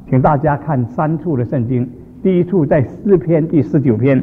请大家看3处的圣经。第一处在诗篇第19篇，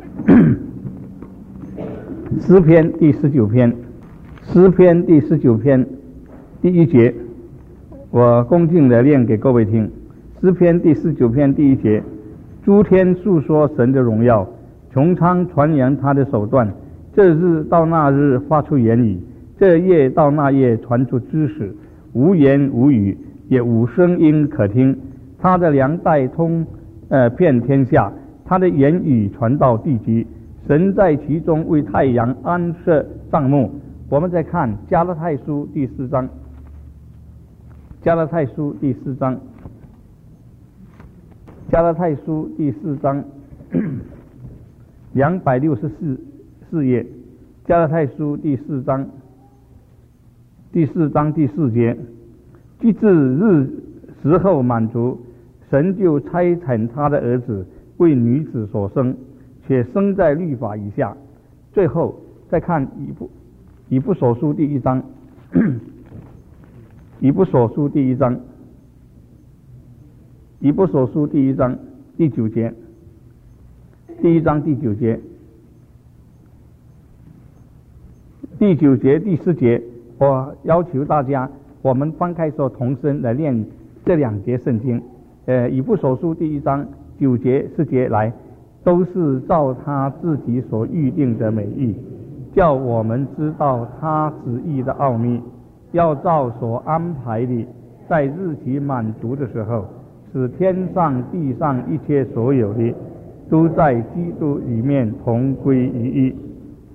诗篇第19篇，诗篇第19篇第1节，我恭敬地念给各位听。诗篇第19篇第1节，诸天述说神的荣耀，穹苍传扬他的手段。这日到那日发出言语，这夜到那夜传出知识，无言无语，也无声音可听。他的粮袋遍天下，他的言语传到地极。神在其中为太阳安设帐幕。我们再看加拉太书第4章，加拉太书第4章，加拉太书第4章264页，加拉太书第4章第4节，既至时候满足，神就差遣他的儿子为女子所生，且生在律法以下。最后再看以弗所书第1章，以弗所书第1章，以弗所书第1章第9节，第1章第9节，第9节第10节，我要求大家，我们翻开所同声来念这2节圣经。以弗所书第1章9节10节来，都是照他自己所预定的美意，叫我们知道他旨意的奥秘，要照所安排的，在日期满足的时候，使天上地上一切所有的，都在基督里面同归于一。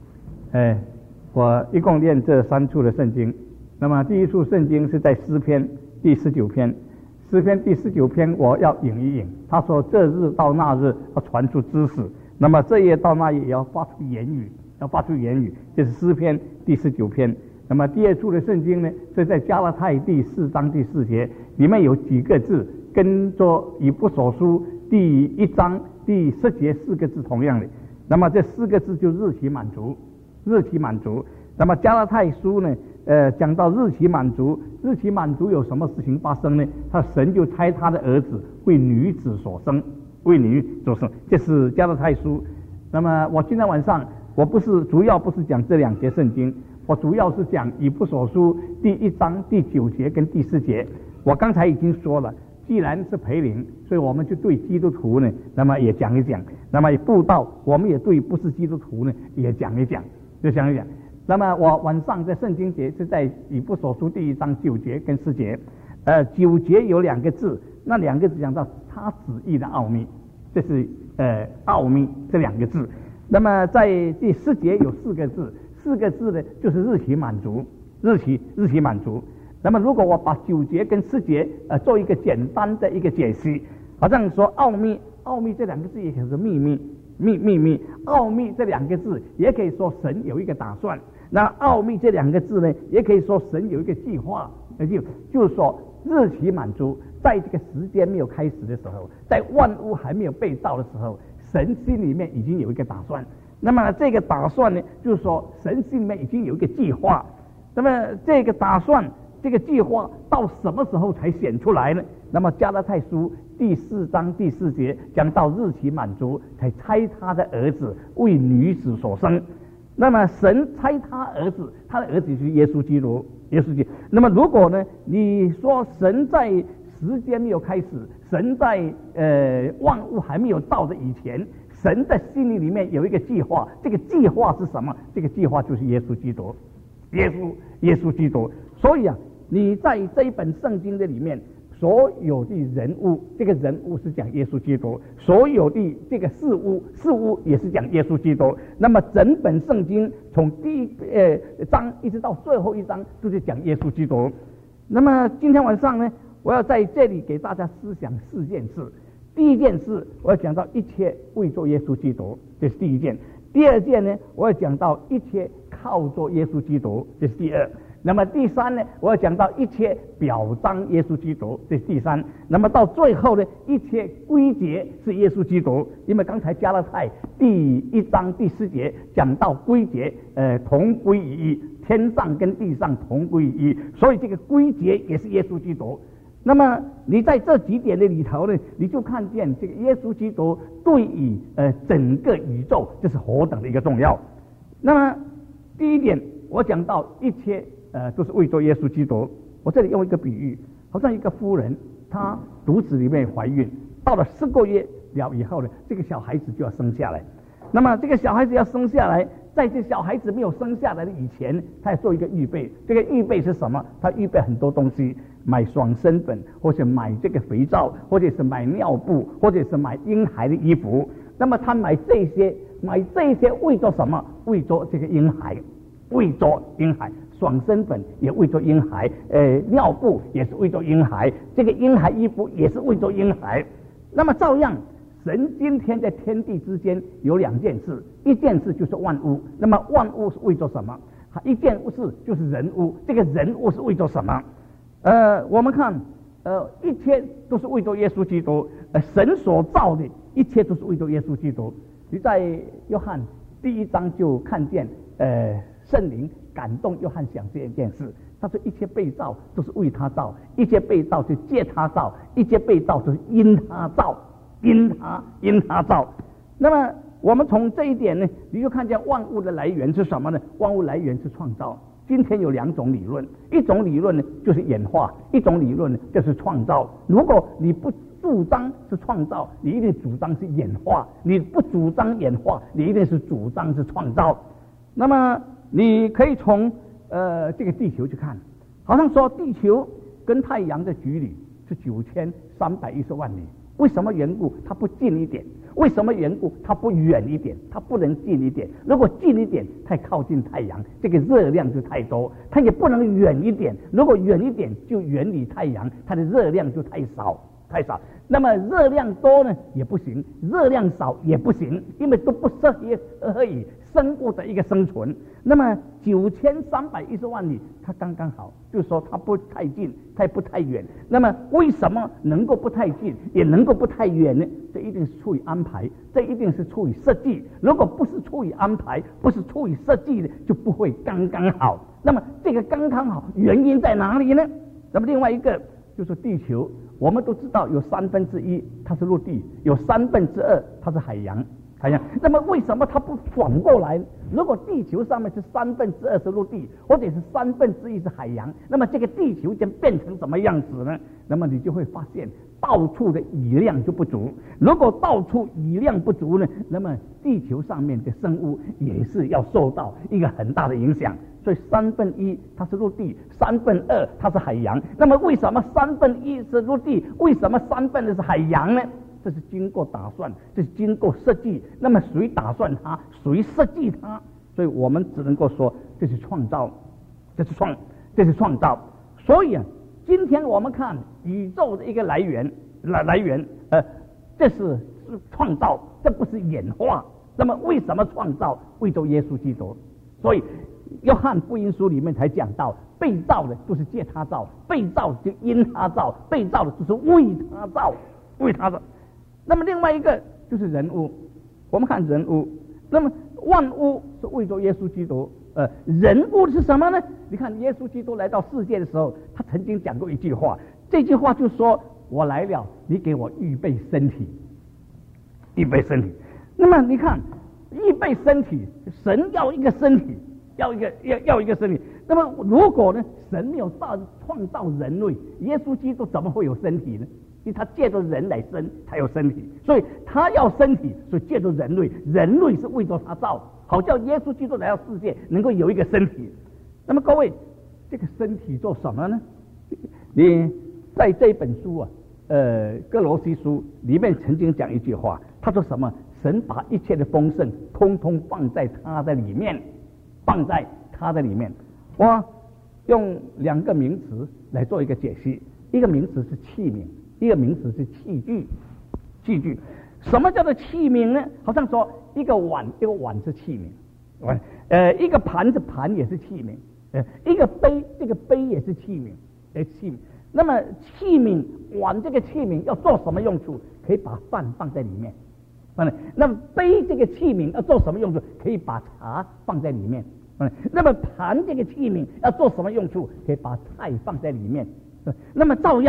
我一共念这3处的圣经。那么第一处圣经是在诗篇第19篇，诗篇第19篇我要引一引。他说这日到那日要传出知识，那么这夜到那夜也要发出言语，这是诗篇第19篇。那么第2处的圣经呢，是在加拉太第4章第4节，里面有几个字跟着以弗所书第1章第10节4个字同样的。那么这4个字就日期满足。那么加拉太书呢，讲到日期满足有什么事情发生呢？神就差他的儿子为女子所生，这是加拉太书。那么我今天晚上我主要不是讲这2节圣经，我主要是讲以弗所书第1章第9节跟第10节。我刚才已经说了，既然是培灵，所以我们就对基督徒呢，那么也讲一讲；那么布道，我们也对不是基督徒呢，也讲一讲。那么我晚上在圣经节是在以弗所书第1章9节跟10节。9节有2个字，那2个字讲到他旨意的奥秘，这是奥秘这2个字。那么在第10节有4个字，4个字呢就是日期满足，日期满足。那么如果我把9节跟10节做一个简单的一个解析，好像说奥秘这2个字也可以说秘密，奥秘这2个字也可以说神有一个打算。那奥秘这2个字呢，也可以说神有一个计划，就是说日期满足，在这个时间没有开始的时候，在万物还没有被造的时候，神心里面已经有一个打算。那么这个打算呢，就是说神心里面已经有一个计划。那么这个打算，这个计划到什么时候才显出来呢？那么加拉太书第4章第4节讲到日期满足，才差他的儿子为女子所生。那么神差他的儿子就是耶稣基督。那么如果呢，你说神在时间没有开始，神在万物还没有到的以前，神在心里面有一个计划。这个计划是什么？这个计划就是耶稣基督，耶稣基督。所以你在这一本圣经的里面，所有的人物，这个人物是讲耶稣基督；所有的这个事物也是讲耶稣基督。那么整本圣经从第1章一直到最后1章都是讲耶稣基督。那么今天晚上呢，我要在这里给大家思想4件事。第1件事，我要讲到一切为做耶稣基督，这是第1件。第2件呢，我要讲到一切靠做耶稣基督，这是第2。那么第3呢，我要讲到一切表彰耶稣基督，这是第3。那么到最后呢，一切归结是耶稣基督。因为刚才加拉太第1章第10节讲到归结，同归于一，天上跟地上同归于一，所以这个归结也是耶稣基督。 那么你在这几点的里头呢，你就看见这个耶稣基督对于整个宇宙就是何等的一个重要。那么第一点，我讲到一切都是为着耶稣基督。我这里用一个比喻，好像一个妇人，她肚子里面怀孕，到了10个月了以后呢，这个小孩子就要生下来。那么这个小孩子要生下来，在这小孩子没有生下来的以前，他要做一个预备。这个预备是什么？他预备很多东西，买爽身粉，或者买这个肥皂，或者是买尿布，或者是买婴孩的衣服。那么他买这些为着什么？为着这个婴孩，为着婴孩。爽身粉也为着婴孩，尿布也是为着婴孩，这个婴孩衣服也是为着婴孩。那么照样，神今天在天地之间有2件事，一件事就是万物。那么万物是为着什么？一件事就是人物，这个人物是为着什么？我们看，一切都是为着耶稣基督。神所造的一切都是为着耶稣基督。你在约翰第1章就看见，圣灵感动约翰想这一件事，他说一切被造都是为他造，一切被造就借他造，一切被造就是因他造，因他造。那么我们从这一点呢，你就看见万物的来源是什么呢？万物来源是创造。今天有2种理论，一种理论呢就是演化，一种理论呢就是创造。如果你不主张是创造，你一定主张是演化；你不主张演化，你一定是主张是创造。那么你可以从这个地球去看，好像说地球跟太阳的距离是9310万里。为什么缘故？它不近一点？为什么缘故？它不远一点？它不能近一点。如果近一点，太靠近太阳，这个热量就太多；它也不能远一点。如果远一点，就远离太阳，它的热量就太少。那么热量多呢也不行，热量少也不行，因为都不适合而已生物的一个生存。那么9310万里，它刚刚好，就是说它不太近，它也不太远。那么为什么能够不太近，也能够不太远呢？这一定是出于安排，这一定是出于设计。如果不是出于安排，不是出于设计的，就不会刚刚好。那么这个刚刚好原因在哪里呢？那么另外一个就是地球，我们都知道有1/3它是陆地，有2/3它是海洋。那么为什么它不反过来？如果地球上面是2/3是陆地，或者是1/3是海洋，那么这个地球将变成什么样子呢？那么你就会发现到处的雨量就不足。如果到处雨量不足呢，那么地球上面的生物也是要受到一个很大的影响。所以1/3它是陆地，2/3它是海洋。那么为什么1/3是陆地？为什么2/3是海洋呢？这是经过打算，这是经过设计。那么谁打算它？谁设计它？所以我们只能够说这是创造，这是创造。所以今天我们看宇宙的一个来源，这是创造，这不是演化。那么为什么创造？为着耶稣基督。所以约翰福音书里面才讲到，被造的都是借他造，被造就因他造，被造的就是为他造。那么另外一个就是人物，我们看人物，那么万物是为着耶稣基督。人物是什么呢？你看耶稣基督来到世界的时候，他曾经讲过一句话，这句话就说：我来了，你给我预备身体。那么你看，预备身体，神要一个身体，要一个身体。那么如果呢，神没有创造人类，耶稣基督怎么会有身体呢？因为他借着人来生，他有身体，所以他要身体，所以借着人类，人类是为着他造，好叫耶稣基督来到世界能够有一个身体。那么各位，这个身体做什么呢？你在这本书哥罗西书里面曾经讲一句话，他说什么？神把一切的丰盛通通放在他的里面，我用2个名词来做一个解析，一个名词是器皿，一个名词是器具。什么叫做器皿呢？好像说一个碗是器皿，一个盘也是器皿，一个杯这个杯也是器皿。那么器皿碗这个器皿要做什么用处？可以把饭放在里面。那么杯这个器皿要做什么用处？可以把茶放在里面。那么盘这个器皿要做什么用处？可以把菜放在里面。那么照样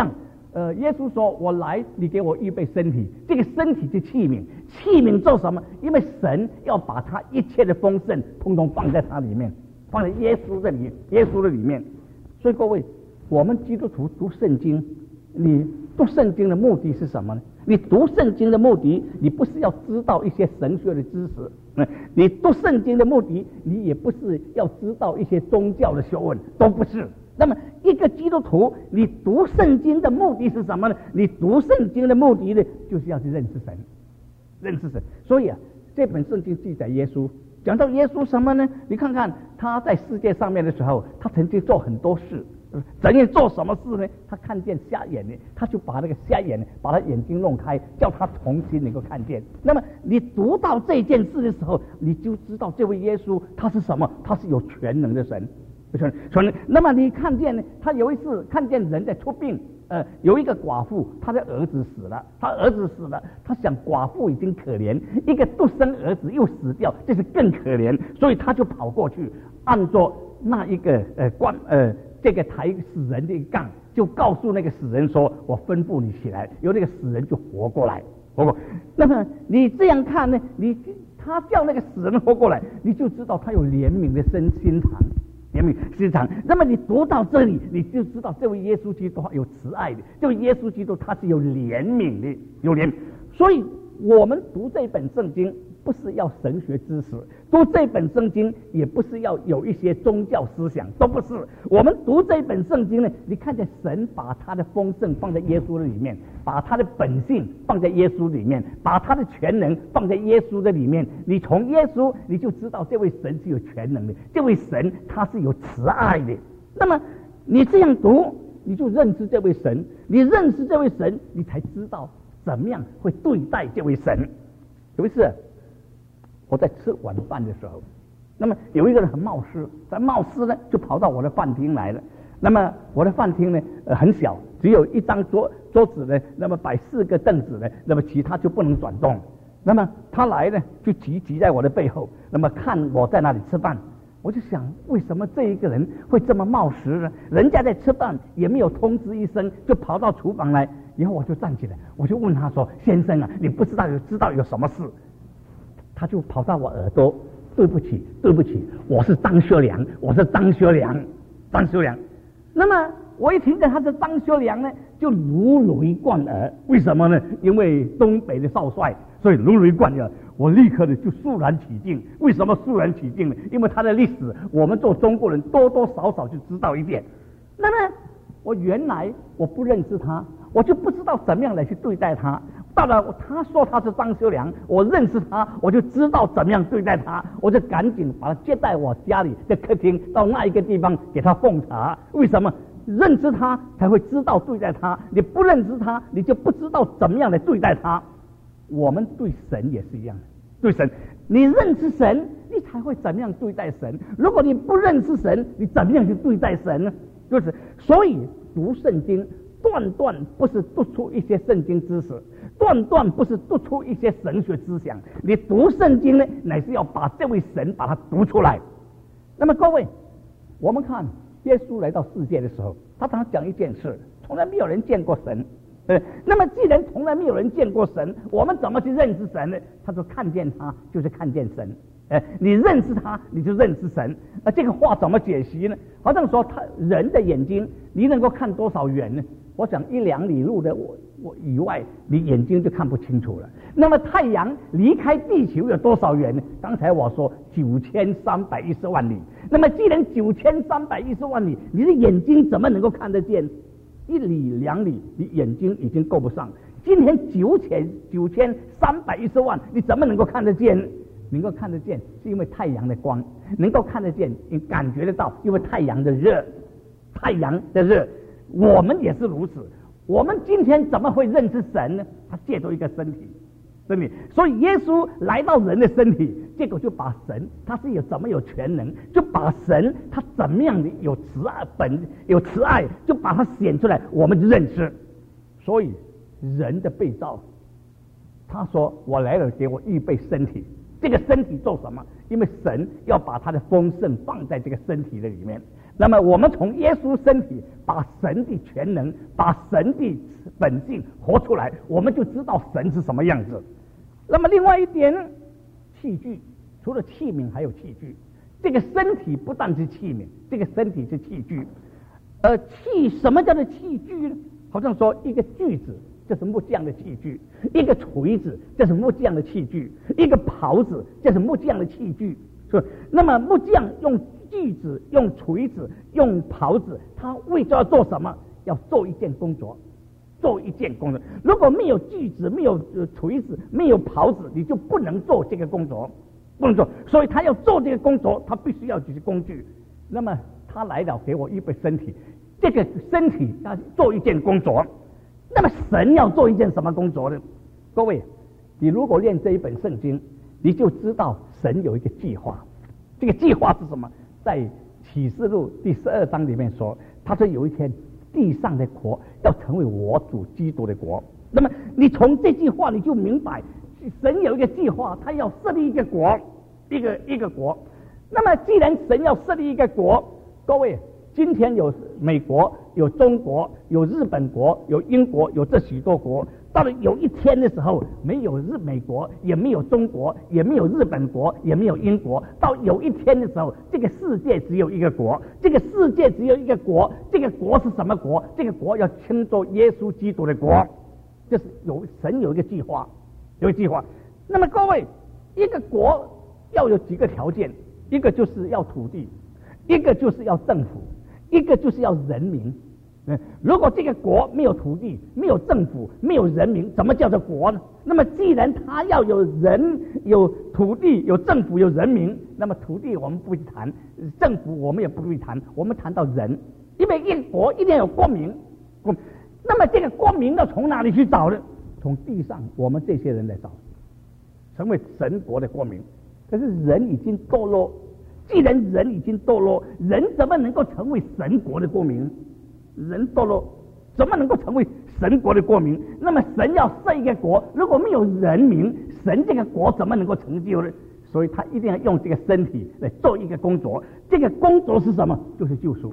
耶稣说：“我来，你给我预备身体。这个身体是器皿，器皿做什么？因为神要把他一切的丰盛，通通放在他里面，放在耶稣的里面。所以各位，我们基督徒读圣经，你读圣经的目的是什么呢？你读圣经的目的，你不是要知道一些神学的知识，你读圣经的目的，你也不是要知道一些宗教的学问，都不是。那么一个基督徒，你读圣经的目的是什么呢？你读圣经的目的呢，就是要去认识神，认识神。所以这本圣经记载耶稣，讲到耶稣什么呢？你看看他在世界上面的时候，他曾经做很多事。怎样做什么事呢？他看见瞎眼呢，他就把那个瞎眼，把他眼睛弄开，叫他重新能够看见。那么你读到这件事的时候，你就知道这位耶稣他是什么？他是有全能的神。那么你看见呢？他有一次看见人在出殡，有一个寡妇，她的儿子死了，他想寡妇已经可怜，一个独生儿子又死掉，这是更可怜，所以他就跑过去，按着那一个这个抬死人的一杠，就告诉那个死人说：“我吩咐你起来。”由那个死人就活过来。那么你这样看呢？他叫那个死人活过来，你就知道他有怜悯的心肠。那么你读到这里，你就知道这位耶稣基督有慈爱的，这位耶稣基督他是有怜悯的，有怜悯。所以我们读这本圣经，不是要神学知识，读这本圣经也不是要有一些宗教思想，都不是。我们读这本圣经呢，你看见神把他的丰盛放在耶稣的里面，把他的本性放在耶稣里面，把他的全能放在耶稣的里面。你从耶稣你就知道这位神是有全能的，这位神他是有慈爱的。那么你这样读，你就认识这位神，你认识这位神，你才知道怎么样会对待这位神。有一次我在吃晚饭的时候，那么有一个人很冒失呢，就跑到我的饭厅来了。那么我的饭厅呢，很小，只有一张桌子呢，那么摆4个凳子呢，那么其他就不能转动。那么他来呢，就挤在我的背后，那么看我在那里吃饭。我就想，为什么这一个人会这么冒失呢？人家在吃饭也没有通知一声，就跑到厨房来。以后我就站起来，我就问他说：“先生啊，你不知道有什么事？”他就跑到我耳朵，对不起，我是张学良。那么我一听见他是张学良呢，就如雷贯耳。为什么呢？因为东北的少帅，所以如雷贯耳。我立刻的就肃然起敬。为什么肃然起敬呢？因为他的历史，我们做中国人多多少少就知道一点。那么我原来我不认识他，我就不知道怎么样来去对待他。到了他说他是张学良，我认识他，我就知道怎么样对待他，我就赶紧把他接待我家里的客厅，到那一个地方给他奉茶。为什么？认识他才会知道对待他，你不认识他，你就不知道怎么样来对待他。我们对神也是一样的，对神，你认识神，你才会怎么样对待神。如果你不认识神，你怎么样去对待神呢？就是所以读圣经，断不是读出一些圣经知识，断不是读出一些神学思想。你读圣经呢，乃是要把这位神把它读出来。那么各位，我们看耶稣来到世界的时候，他常常讲一件事：从来没有人见过神。那么既然从来没有人见过神，我们怎么去认识神呢？他说：看见他就是看见神。你认识他，你就认识神。这个话怎么解析呢？好像说人的眼睛，你能够看多少远呢？我想1、2里路的我以外，你眼睛就看不清楚了。那么太阳离开地球有多少远呢？刚才我说9310万里。那么既然9310万里，你的眼睛怎么能够看得见？1里2里，你眼睛已经够不上。今天9310万，你怎么能够看得见？能够看得见，是因为太阳的光；能够看得见，你感觉得到，因为太阳的热。我们也是如此。我们今天怎么会认识神呢？他借助一个身体。所以耶稣来到人的身体，结果就把神他是怎么有全能，就把神他怎么样的有慈爱，就把它显出来，我们就认识。所以人的被造，他说我来了，给我预备身体。这个身体做什么？因为神要把他的丰盛放在这个身体的里面， 那么我们从耶稣身体把神的全能、把神的本性活出来，我们就知道神是什么样子。那么另外一点，器具，除了器皿还有器具。这个身体不但是器皿，这个身体是器具。什么叫做器具呢？好像说一个锯子，这是木匠的器具；一个锤子，这是木匠的器具；一个刨子，这是木匠的器具。是，那么木匠用锯子、用锤子、用刨子，他为着要做什么？要做一件工作，做一件工作。如果没有锯子、没有锤子、没有刨子，你就不能做这个工作。不能做，所以他要做这个工作，他必须要这些工具。那么他来了，给我预备身体，这个身体他做一件工作。那么神要做一件什么工作呢？各位，你如果念这一本圣经，你就知道神有一个计划。这个计划是什么？在启示录第12章里面说，他说有一天地上的国要成为我主基督的国。那么你从这句话你就明白，神有一个计划，他要设立一个国，一个国。那么既然神要设立一个国，各位，今天有美国、有中国、有日本国、有英国，有这许多国。到了有一天的时候，没有美国，也没有中国，也没有日本国，也没有英国。到有一天的时候，这个世界只有一个国，这个世界只有一个国，这个国是什么国？这个国要称作耶稣基督的国。这是神有一个计划，有一个计划。那么各位，一个国要有几个条件？一个就是要土地，一个就是要政府，一个就是要人民。如果这个国没有土地、没有政府、没有人民，怎么叫做国呢？那么既然它要有人、有土地、有政府、有人民，那么土地我们不会谈，政府我们也不会谈，我们谈到人，因为一个国一定要有国民。那么这个国民要从哪里去找呢？从地上我们这些人来找，成为神国的国民。可是人已经堕落，既然人已经堕落，人怎么能够成为神国的国民？人堕落，怎么能够成为神国的国民？那么神要设一个国，如果没有人民，神这个国怎么能够成就呢？所以他一定要用这个身体来做一个工作。这个工作是什么？就是救赎，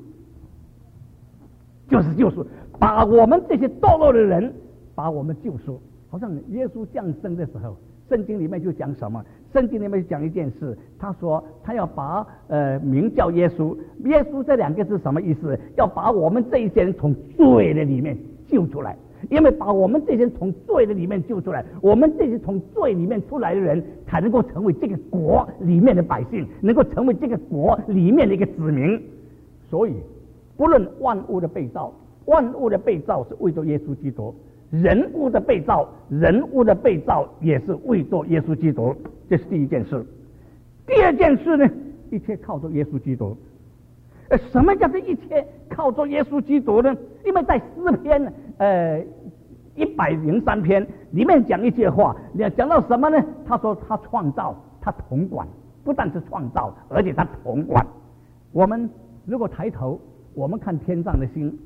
就是救赎，把我们这些堕落的人，把我们救赎。好像耶稣降生的时候，圣经里面就讲什么？圣经里面就讲一件事，他说他要把名叫耶稣，耶稣这两个字什么意思？要把我们这一些人从罪的里面救出来。因为把我们这些人从罪的里面救出来，我们这些从罪里面出来的人，才能够成为这个国里面的百姓，能够成为这个国里面的一个子民。所以不论万物的被造，万物的被造是为着耶稣基督，人物的被造，人物的被造也是为着耶稣基督。这是第一件事。第二件事呢，一切靠着耶稣基督。什么叫做一切靠着耶稣基督呢？因为在诗篇103篇里面讲一句话，讲到什么呢？他说他创造，他统管，不但是创造，而且他统管。我们如果抬头，我们看天上的星，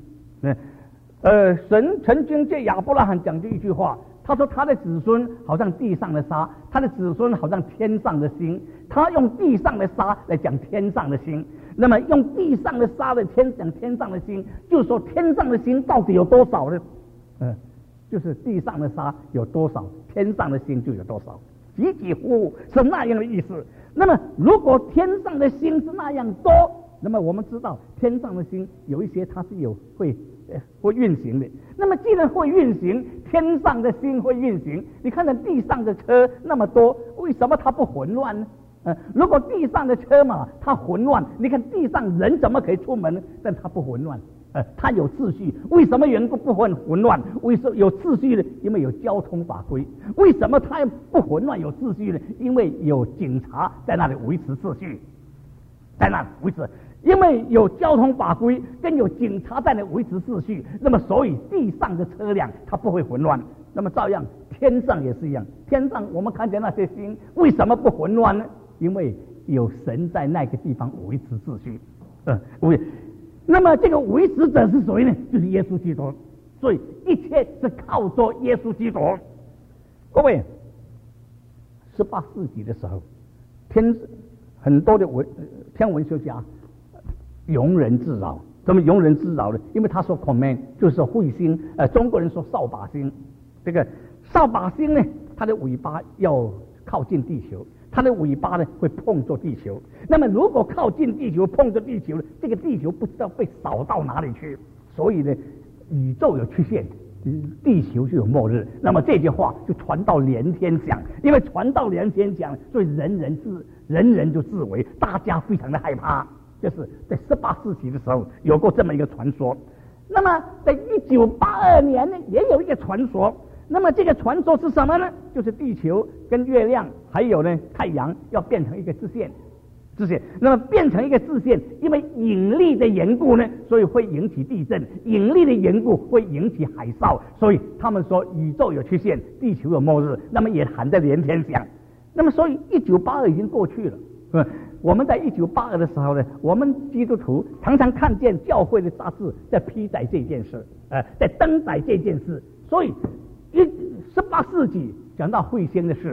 神曾经对亚伯拉罕讲这一句话，他说他的子孙好像地上的沙，他的子孙好像天上的星。他用地上的沙来讲天上的星，那么用地上的沙来讲天上的星，就是说天上的星到底有多少呢？就是地上的沙有多少，天上的星就有多少，几乎是那样的意思。那么如果天上的星是那样多，那么我们知道天上的星有一些它是会运行的。那么既然会运行，天上的星会运行，你看到地上的车那么多，为什么它不混乱呢？如果地上的车嘛它混乱，你看地上人怎么可以出门呢？但它不混乱，它有秩序。为什么缘故不混乱？为什么有秩序呢？因为有交通法规。为什么它不混乱有秩序呢？因为有警察在那里维持秩序，在那里维持。因为有交通法规跟有警察在那维持秩序，那么所以地上的车辆它不会混乱。那么照样天上也是一样，天上我们看见那些星为什么不混乱呢？因为有神在那个地方维持秩序。那么这个维持者是谁呢？就是耶稣基督。所以一切是靠着耶稣基督。各位，18世纪的时候，很多的天文学家庸人自扰。怎么庸人自扰呢？因为他说 command 就是说彗星，中国人说扫把星。这个扫把星呢，它的尾巴要靠近地球，它的尾巴呢会碰着地球。那么如果靠近地球碰着地球，这个地球不知道被扫到哪里去，所以呢，宇宙有缺陷，地球就有末日。那么这句话就传到连天响，因为传到连天响，所以人人就自危，大家非常的害怕。就是在18世纪的时候有过这么一个传说。那么在1982年呢，也有一个传说。那么这个传说是什么呢？就是地球跟月亮还有呢太阳要变成一个支线。那么变成一个支线，因为引力的缘故呢，所以会引起地震；引力的缘故会引起海啸。所以他们说宇宙有缺陷，地球有末日。那么也喊在连天响。那么所以1982已经过去了。我们在1982的时候呢，我们基督徒常常看见教会的杂志在批载这件事，在登载这件事。所以18世纪讲到彗星的事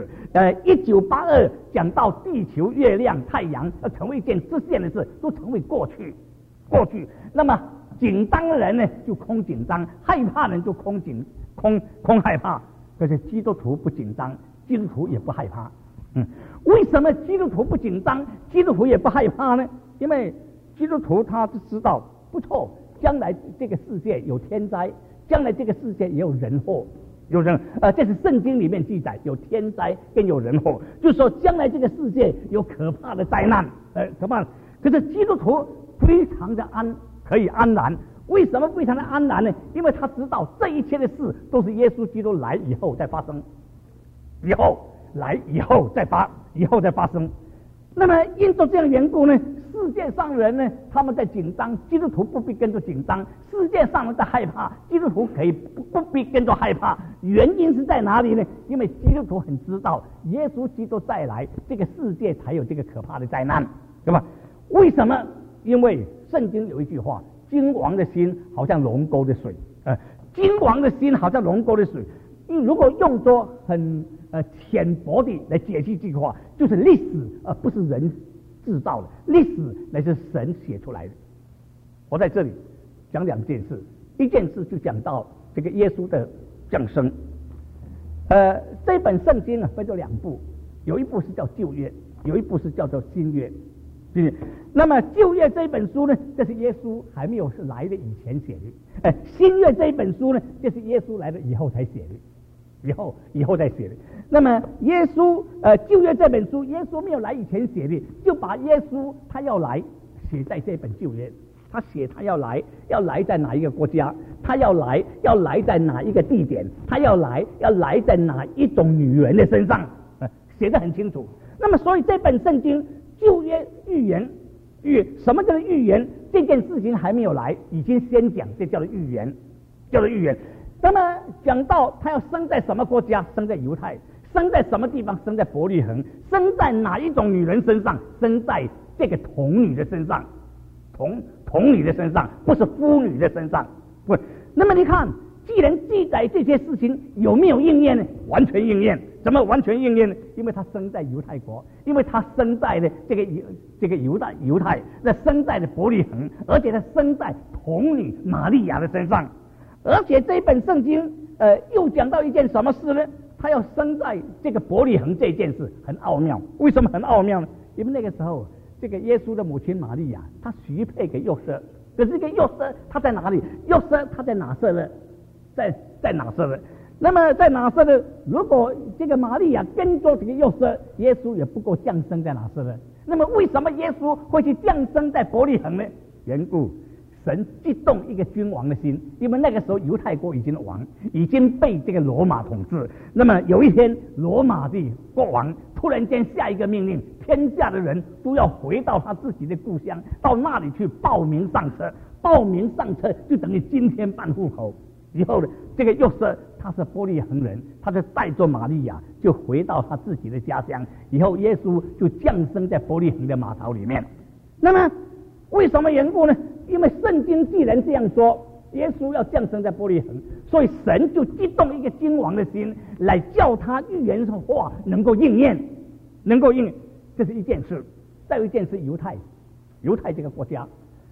，1982讲到地球、月亮、太阳要成为一件支线的事，都成为过去。那么紧张的人呢就空紧张，害怕人就空害怕。可是基督徒不紧张，基督徒也不害怕。为什么基督徒不紧张，基督徒也不害怕呢？因为基督徒他就知道，不错，将来这个世界有天灾，将来这个世界也有人祸，这是圣经里面记载，有天灾跟有人祸，就是说将来这个世界有可怕的灾难，可是基督徒非常的可以安然。为什么非常的安然呢？因为他知道这一切的事都是耶稣基督来以后再发生，以后再发生。那么因着这样的缘故呢，世界上人呢他们在紧张，基督徒不必跟着紧张；世界上人在害怕，基督徒可以不必跟着害怕。原因是在哪里呢？因为基督徒很知道，耶稣基督再来，这个世界才有这个可怕的灾难，对吧？为什么？因为圣经有一句话：君王的心好像龙沟的水，君王的心好像龙沟的水。如果用作很浅薄的来解析这句话，就是历史不是人制造的，历史乃是神写出来的。我在这里讲两件事，一件事就讲到这个耶稣的降生。这本圣经分作两部，有一部是叫旧约，有一部是叫做新约。那么旧约这本书呢，这是耶稣还没有来的以前写的；新约这一本书呢，这是耶稣来的以后才写的。以后再写的。那么耶稣旧约这本书，耶稣没有来以前写的，就把耶稣他要来写在这本旧约。他写他要来在哪一个国家，他要来在哪一个地点，他要来在哪一种女人的身上，写得很清楚。那么所以这本圣经旧约预言，什么叫做预言？这件事情还没有来，已经先讲，这叫做预言，那么讲到他要生在什么国家，生在犹太，生在什么地方，生在伯利恒，生在哪一种女人身上，生在这个童女的身上，童女的身上，不是妇女的身上。不，那么你看，既然记载这些事情，有没有应验呢？完全应验。怎么完全应验呢？因为他生在犹太国，因为他生在的这个犹太，那生在的伯利恒，而且他生在童女玛利亚的身上。而且这本圣经又讲到一件什么事呢？他要生在这个伯利恒，这件事很奥妙。为什么很奥妙呢？因为那个时候这个耶稣的母亲玛利亚，她许配给约瑟，可是这个约瑟他在哪里？约瑟他在拿撒勒，在拿撒勒。那么在拿撒勒，如果这个玛利亚跟着这个约瑟，耶稣也不够降生在拿撒勒。那么为什么耶稣会去降生在伯利恒呢？缘故，神激动一个君王的心，因为那个时候犹太国已经被这个罗马统治。那么有一天，罗马的国王突然间下一个命令，天下的人都要回到他自己的故乡，到那里去报名上车。报名上车就等于今天办户口。以后呢，这个约瑟他是伯利恒人，他就带着玛利亚就回到他自己的家乡。以后耶稣就降生在伯利恒的马槽里面。那么为什么缘故呢？因为圣经既然这样说，耶稣要降生在伯利恒，所以神就激动一个君王的心，来叫他预言的话能够应验，这是一件事。再有一件事，犹太这个国家，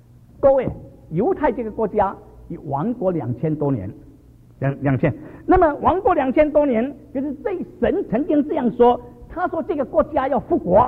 各位，犹太这个国家已亡国2000多年，2000。那么亡国2000多年，就是这神曾经这样说，他说这个国家要复国。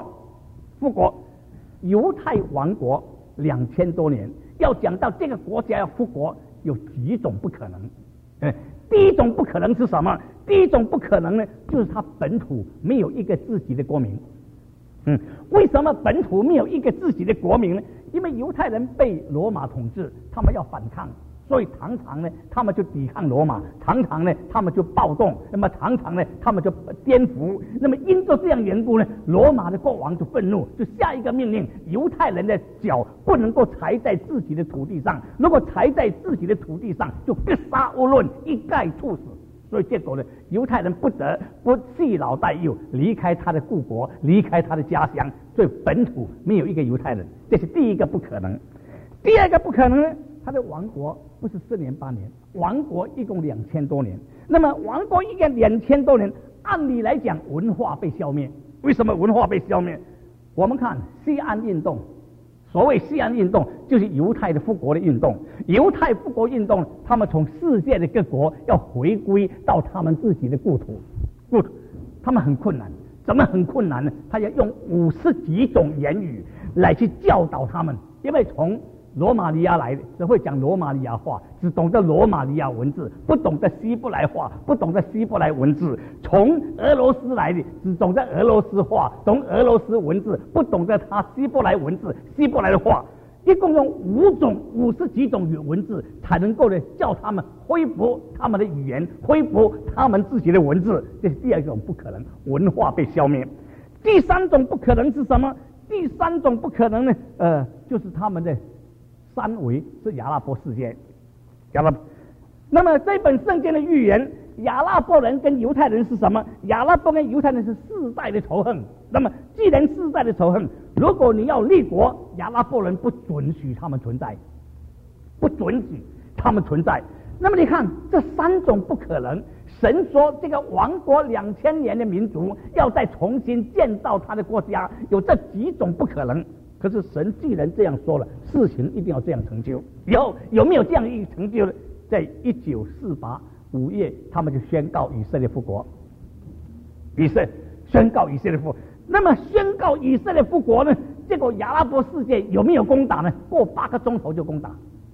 犹太亡国2000多年，要讲到这个国家要复国，有几种不可能。第一种不可能是什么？第一种不可能呢，就是他本土没有一个自己的国民。为什么本土没有一个自己的国民呢？因为犹太人被罗马统治，他们要反抗，所以常常呢，他们就抵抗罗马，常常呢，他们就暴动，那么常常呢，他们就颠覆。那么因着这样缘故呢，罗马的国王就愤怒，就下一个命令，犹太人的脚不能够踩在自己的土地上，如果踩在自己的土地上，就格杀勿论，一概处死。所以结果呢，犹太人不得不弃老带幼，离开他的故国，离开他的家乡，所以本土没有一个犹太人，这是第一个不可能。第二个不可能呢，他的亡国不是4年8年，亡国一共2000多年。那么亡国一个2000多年，按理来讲文化被消灭。为什么文化被消灭？我们看西安运动，所谓西安运动就是犹太的复国的运动。犹太复国运动，他们从世界的各国要回归到他们自己的故土，他们很困难。怎么很困难呢？他要用50几种言语来去教导他们，因为从罗马尼亚来的，只会讲罗马尼亚话，只懂得罗马尼亚文字，不懂得希伯来话，不懂得希伯来文字。从俄罗斯来的，只懂得俄罗斯话，懂俄罗斯文字，不懂得他希伯来文字，希伯来的话。一共用50几种文字才能够呢叫他们恢复他们的语言，恢复他们自己的文字。这是第二种不可能，文化被消灭。第三种不可能是什么？第三种不可能呢？就是他们的三维是亚拉伯世界。那么这本圣经的预言，亚拉伯人跟犹太人是什么？亚拉伯跟犹太人是世代的仇恨。那么既然世代的仇恨，如果你要立国，亚拉伯人不准许他们存在，不准许他们存在。那么你看这3种不可能，神说这个亡国2000年的民族要再重新建造他的国家，有这几种不可能。可是神既然这样说了，事情一定要这样成就。以后有没有这样一个成就呢？在1948 5月，他们就宣告以色列复国。宣告以色列复国。那么宣告以色列复国呢？结果亚拉伯世界有没有攻打呢？过8个钟头就攻打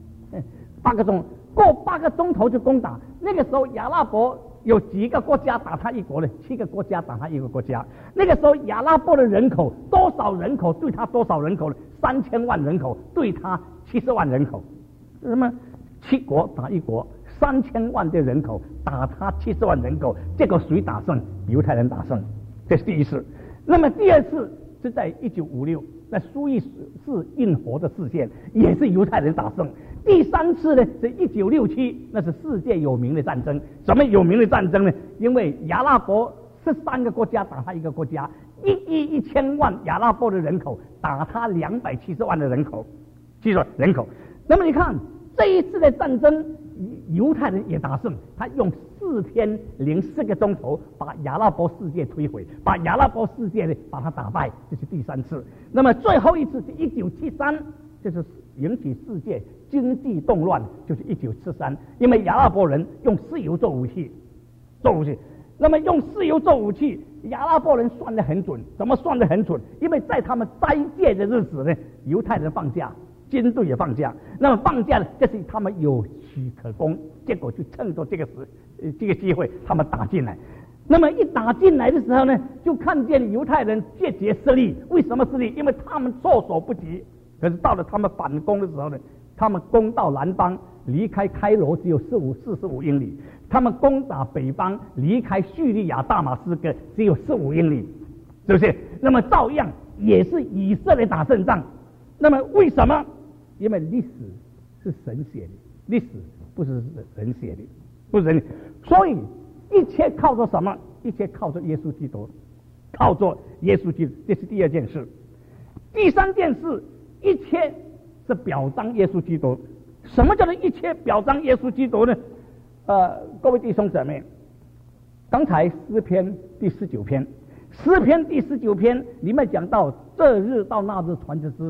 ，8个钟，过8个钟头就攻打。那个时候亚拉伯有几个国家打他一国呢？7个国家打他一个国家。那个时候亚拉伯的人口多少人口对他多少人口呢？3000万人口对他70万人口。什么？7国打一国，3000万的人口打他70万人口，结果谁打胜？犹太人打胜。这是第一次。那么第二次是在1956，在苏伊士运河的事件，也是犹太人打胜。第三次呢是1967，那是世界有名的战争。什么有名的战争呢？因为亚拉伯13个国家打他一个国家，1亿1000万亚拉伯的人口打他270万的人口，记住人口。那么你看这一次的战争，犹太人也打胜，他用4天04个钟头把亚拉伯世界推毁，把亚拉伯世界呢把它打败，这是第三次。那么最后一次是1973，就是引起世界经济动乱，就是1973，因为亚拉伯人用石油做武器，那么用石油做武器，亚拉伯人算得很准。怎么算得很准？因为在他们斋戒的日子呢，犹太人放假，军队也放假，那么放假呢，这是他们有许可攻，结果就趁着这个机会，他们打进来。那么一打进来的时候呢，就看见犹太人节节失利。为什么失利？因为他们措手不及。可是到了他们反攻的时候呢，他们攻到南方，离开开罗只有45英里；他们攻打北方，离开叙利亚大马士革只有15英里，是不是？那么照样也是以色列打胜仗。那么为什么？因为历史是神写的，历史不是人写的，不是人。所以一切靠着什么？一切靠着耶稣基督，靠着耶稣基督。这是第二件事。第三件事，一切是表彰耶稣基督。什么叫做一切表彰耶稣基督呢？各位弟兄姊妹，刚才诗篇第19篇，诗篇第19篇里面讲到这日到那日传之知识，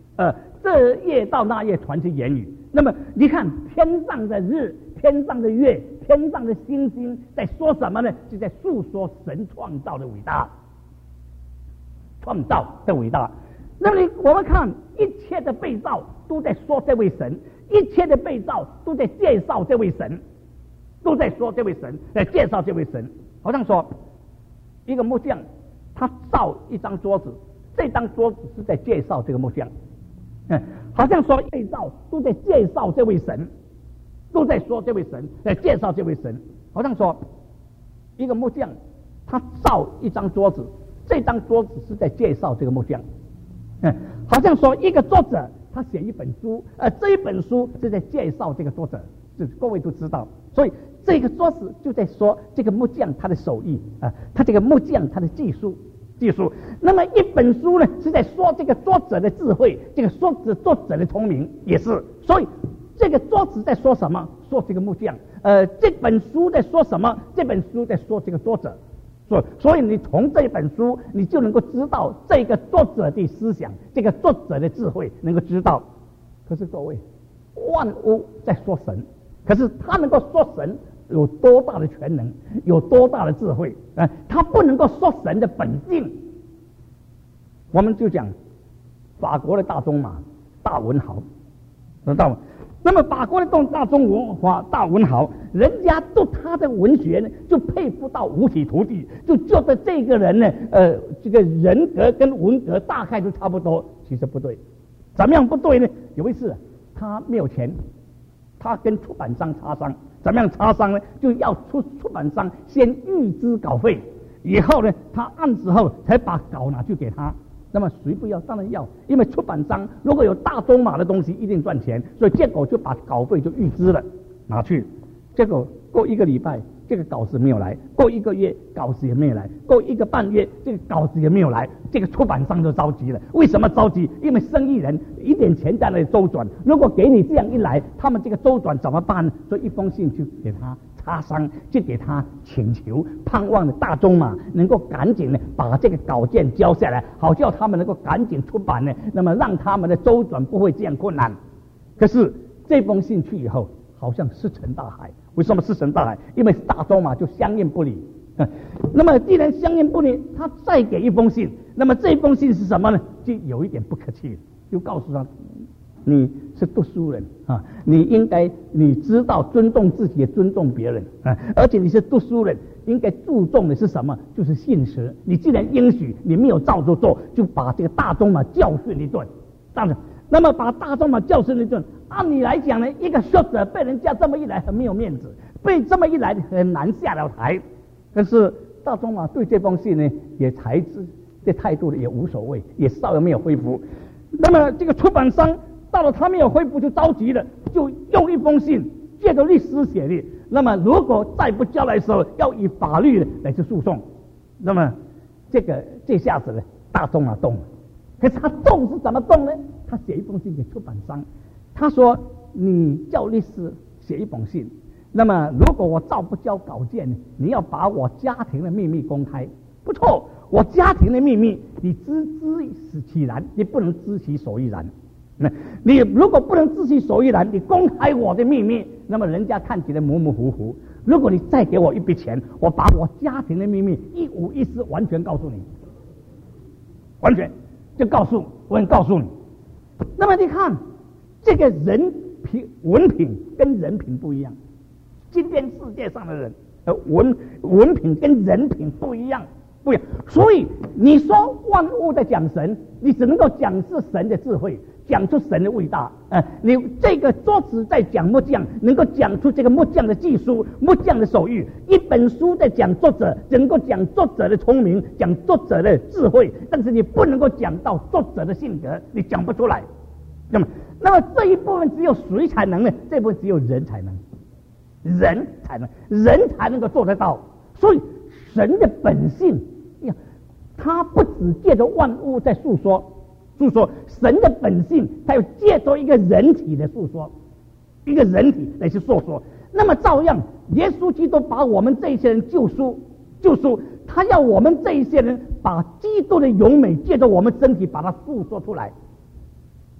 这夜到那夜传是言语。那么你看天上的日、天上的月、天上的星星在说什么呢？就在诉说神创造的伟大，创造的伟大。那么我们看一切的被造都在说这位神，一切的被造都在介绍这位神，都在说这位神，来介绍这位神。好像说一个木匠他造一张桌子，这张桌子是在介绍这个木匠。好像说被造都在介绍这位神，都在说这位神，来介绍这位神。好像说一个木匠他造一张桌子，这张桌子是在介绍这个木匠。好像说一个作者他写一本书，这一本书是在介绍这个作者，这各位都知道。所以这个桌子就在说这个木匠他的手艺他这个木匠他的技术。那么一本书呢是在说这个作者的智慧，这个作者的聪明也是。所以这个桌子在说什么？说这个木匠。这本书在说什么？这本书在说这个作者。所以你从这本书你就能够知道这个作者的思想，这个作者的智慧能够知道。可是各位，万物在说神，可是他能够说神有多大的全能，有多大的智慧他不能够说神的本性。我们就讲法国的大仲马大文豪，知道吗？那么法国的大文豪，人家对他的文学呢就佩服到五体投地，就觉得这个人呢这个人格跟文格大概都差不多。其实不对，怎么样不对呢？有一次他没有钱，他跟出版商磋商，怎么样磋商呢？就要出版商先预支稿费，以后呢他按时后才把稿拿去给他。那么谁不要？当然要，因为出版商如果有大仲马的东西一定赚钱，所以结果就把稿费就预支了拿去。结果过一个礼拜这个稿子没有来，过一个月稿子也没有来，过一个半月这个稿子也没有来，这个出版商就着急了。为什么着急？因为生意人一点钱在那里周转，如果给你这样一来，他们这个周转怎么办呢？所以一封信就给他磋商，就给他请求，盼望的大仲马能够赶紧呢把这个稿件交下来，好叫他们能够赶紧出版呢，那么让他们的周转不会这样困难。可是这封信去以后好像石沉大海。为什么石沉大海？因为大仲马就相应不理。那么既然相应不理，他再给一封信，那么这封信是什么呢？就有一点不客气，就告诉他你是读书人你应该你知道尊重自己也尊重别人而且你是读书人，应该注重的是什么？就是信实。你既然应许你没有照着做，就把这个大仲马教训一顿。当然，那么把大仲马教训一顿，按你来讲呢，一个学者被人家这么一来很没有面子，被这么一来很难下了台。可是大仲马对这封信呢也才知这态度也无所谓，也稍微没有恢复。那么这个出版商到了他没有恢复就着急了，就用一封信借着律师写的，那么如果再不交来的时候要以法律来去诉讼。那么这下子呢大仲马动了。可是他动是怎么动呢？他写一封信给出版商，他说你叫律师写一封信，那么如果我照不交稿件，你要把我家庭的秘密公开。不错，我家庭的秘密你知其然，你不能知其所以然。你如果不能知其所以然，你公开我的秘密，那么人家看起来模模糊糊。如果你再给我一笔钱，我把我家庭的秘密一五一十完全告诉你，完全就告诉你。那么你看这个文凭跟人品不一样，今天世界上的人文凭跟人品不一样。所以你说万物在讲神，你只能够讲是神的智慧，讲出神的伟大。你这个桌子在讲木匠，能够讲出这个木匠的技术，木匠的手艺。一本书在讲作者，只能够讲作者的聪明，讲作者的智慧，但是你不能够讲到作者的性格，你讲不出来。那么这一部分只有谁才能呢？这部分只有人才能，人才能够做得到。所以神的本性他不只借着万物在诉说神的本性，他又借着一个人体的诉说，一个人体来去诉说。那么照样耶稣基督把我们这一些人救赎，他要我们这一些人把基督的荣美借着我们身体把它诉说出来。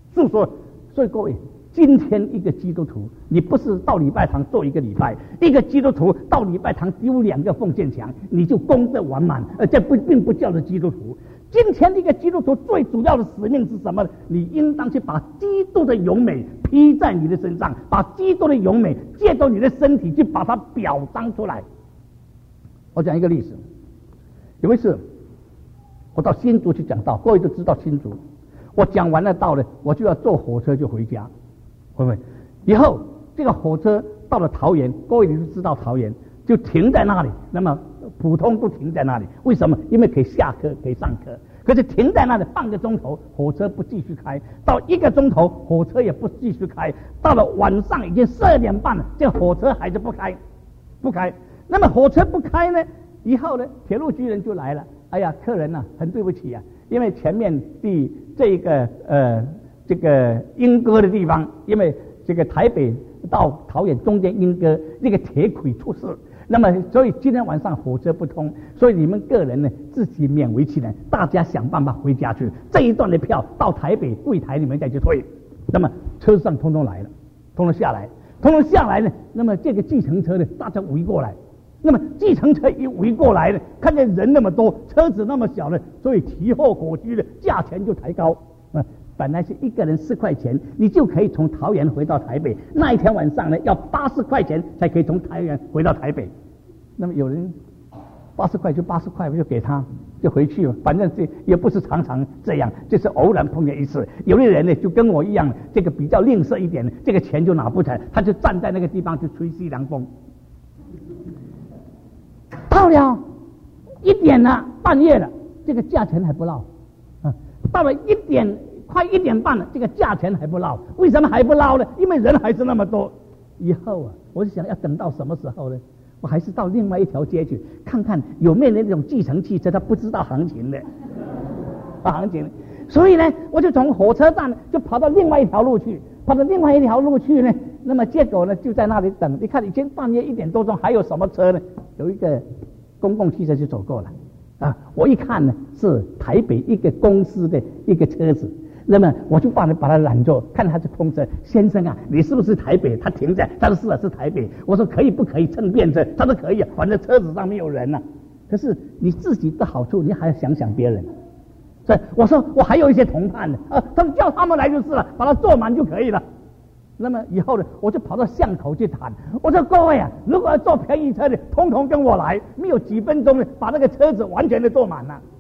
是说，所以各位，今天一个基督徒，你不是到礼拜堂做一个礼拜，一个基督徒到礼拜堂丢2个奉献墙，你就功德完满，这并不叫做基督徒。今天一个基督徒最主要的使命是什么？你应当去把基督的荣美披在你的身上，把基督的荣美借着你的身体去把它表彰出来。我讲一个例子，有一次我到新竹去讲道，各位都知道新竹，我讲完了道了，我就要坐火车就回家，会不会？以后这个火车到了桃园，各位你就知道桃园就停在那里，那么普通都停在那里，为什么？因为可以下课可以上课，可是停在那里半个钟头，火车不继续开，到1个钟头火车也不继续开，到了晚上已经12点半了，这个火车还是不开。那么火车不开呢，以后呢铁路局人就来了，哎呀，客人啊，很对不起啊，因为前面的这个莺歌的地方，因为这个台北到桃园中间莺歌那个铁轨出事，那么所以今天晚上火车不通，所以你们个人呢自己勉为其难，大家想办法回家去，这一段的票到台北柜台你们再去退。那么车上通通来了，通通下来呢，那么这个计程车呢大家围过来，那么计程车一围过来呢，看见人那么多，车子那么小呢，所以提货火居的价钱就抬高。本来是1个人4块钱，你就可以从桃园回到台北。那一天晚上呢，要80块钱才可以从桃园回到台北。那么有人80块就80块，就给他，就回去了。反正这也不是常常这样，就是偶然碰见一次。有的人呢，就跟我一样，这个比较吝啬一点，这个钱就拿不成，他就站在那个地方就吹西凉风。到了1点了，半夜了，这个价钱还不落。到了快1点半了，这个价钱还不捞，为什么还不捞呢？因为人还是那么多。以后啊，我就想要等到什么时候呢？我还是到另外一条街去看看有没有那种计程汽车，他不知道行情的，所以呢，我就从火车站就跑到另外一条路去，呢，那么结果呢，就在那里等。你看，已经半夜1点多钟，还有什么车呢？有一个公共汽车就走过了。我一看呢，是台北一个公司的一个车子。那么我就把他拦住，看他是空车。先生啊，你是不是台北？他停在，他说是啊，是台北。我说可以不可以乘便车？他说可以啊，反正车子上没有人啊。可是你自己的好处，你还要想想别人。所以我说我还有一些同伴呢，他们叫他们来就是了，把他坐满就可以了。那么以后呢，我就跑到巷口去谈。我说各位啊，如果要坐便宜车的，通通跟我来，没有几分钟呢，把那个车子完全的坐满了。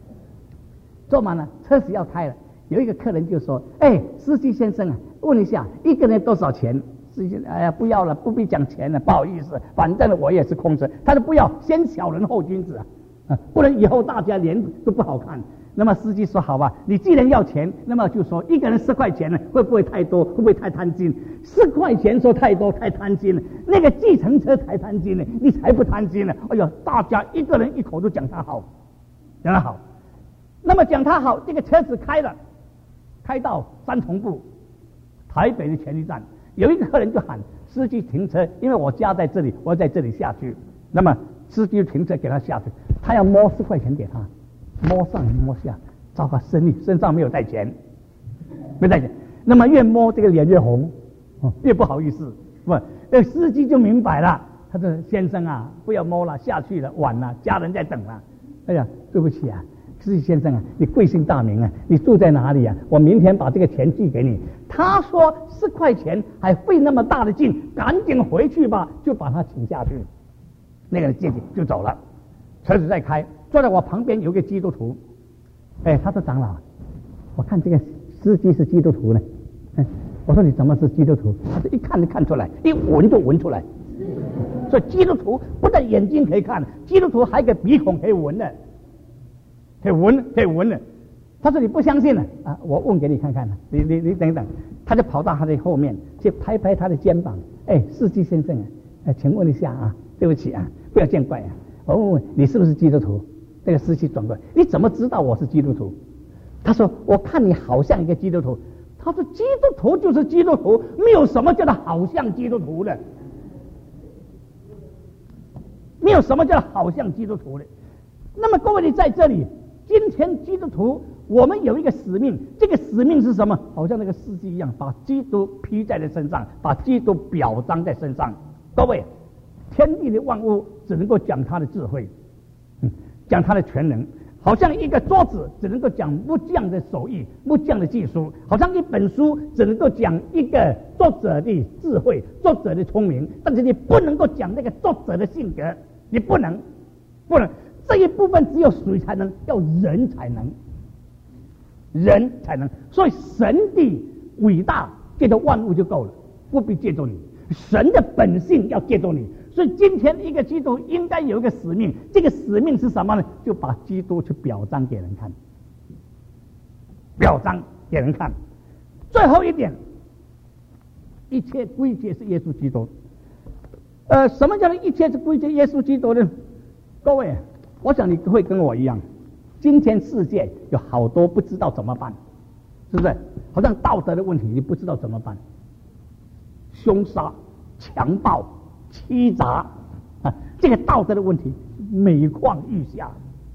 车子要开了。有一个客人就说：“司机先生啊，问一下1个人多少钱？”司机哎呀，不要了，不必讲钱了，不好意思，反正我也是空车。他说不要，先小人后君子啊，不然以后大家脸都不好看。那么司机说：“好吧，你既然要钱，那么就说1个人10块钱呢，会不会太多？会不会太贪心？10块钱说太多太贪心了，那个计程车才贪心呢，你才不贪心呢。哎呦，大家1个人1口都讲他好，讲他好。那么讲他好，这个车子开到3重部台北的前一站，有一个客人就喊司机停车，因为我家在这里，我在这里下去。那么司机停车给他下去，他要摸10块钱给他，摸上摸下，糟糕，身上没有带钱，那么越摸这个脸越红，越不好意思。那司机就明白了，他说先生啊，不要摸了，下去了，晚了，家人在等了。哎呀，对不起啊。司机先生啊，你贵姓大名啊？你住在哪里啊？我明天把这个钱寄给你。他说10块钱还费那么大的劲，赶紧回去吧，就把他请下去。那个人姐姐就走了，车子在开，坐在我旁边有个基督徒。他说长老，我看这个司机是基督徒呢。我说你怎么是基督徒？他说一看就看出来，一闻就闻出来。所以基督徒不但眼睛可以看，基督徒还有个鼻孔可以闻的。可以闻了。他说你不相信了啊？我问给你看看，你等等。他就跑到他的后面去拍拍他的肩膀。司机先生啊，请问一下啊，对不起啊，不要见怪啊。我问你是不是基督徒？那个司机转过来，你怎么知道我是基督徒？他说我看你好像一个基督徒。他说基督徒就是基督徒，没有什么叫做好像基督徒的，没有什么叫好像基督徒的。那么各位，你在这里。今天基督徒我们有一个使命，这个使命是什么？好像那个司机一样，把基督披在了身上，把基督表彰在身上。各位，天地的万物只能够讲他的智慧，讲他的全能。好像一个桌子只能够讲木匠的手艺、木匠的技术，好像一本书只能够讲一个作者的智慧、作者的聪明，但是你不能够讲那个作者的性格，你不能。这一部分只有谁才能？要人才能。所以神的伟大借着万物就够了，不必借助你。神的本性要借助你。所以今天一个基督应该有一个使命，这个使命是什么呢？就把基督去表彰给人看，最后一点，一切归结是耶稣基督。什么叫做一切是归结耶稣基督呢？各位，我想你会跟我一样，今天世界有好多不知道怎么办，是不是？好像道德的问题你不知道怎么办，凶杀、强暴、欺诈这个道德的问题每况愈下。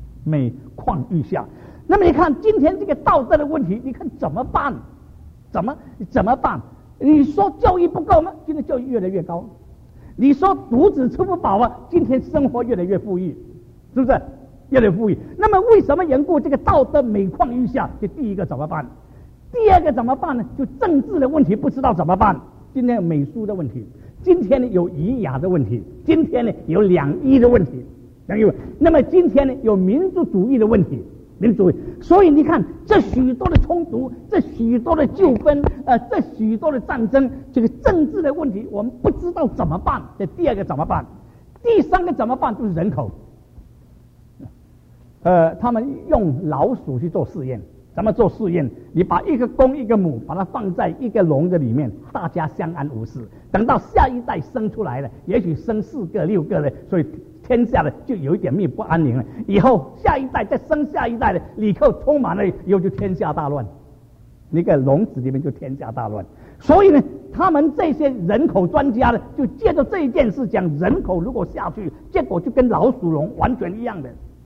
那么你看今天这个道德的问题，你看怎么办？怎么办？你说教育不够吗？今天教育越来越高。你说独子吃不饱啊？今天生活越来越富裕，是不是？越来越富裕。那么为什么缘故？这个道德每况愈下，这第一个怎么办？第二个怎么办呢？就政治的问题不知道怎么办。今天有美苏的问题，今天呢有以雅的问题，今天呢有两伊的问题，那么今天呢有民族主义的问题，所以你看这许多的冲突，这许多的纠纷，这许多的战争，这个政治的问题我们不知道怎么办。这第二个怎么办？第三个怎么办？就是人口。他们用老鼠去做试验。怎么做试验？你把一个公一个母把它放在一个笼子里面，大家相安无事。等到下一代生出来了，也许生4个6个了，所以天下的就有一点命不安宁了。以后下一代再生下一代了，里头充满了，以后就天下大乱。那个笼子里面就天下大乱。所以呢，他们这些人口专家呢，就借着这一件事讲，人口如果下去，结果就跟老鼠笼完全一样。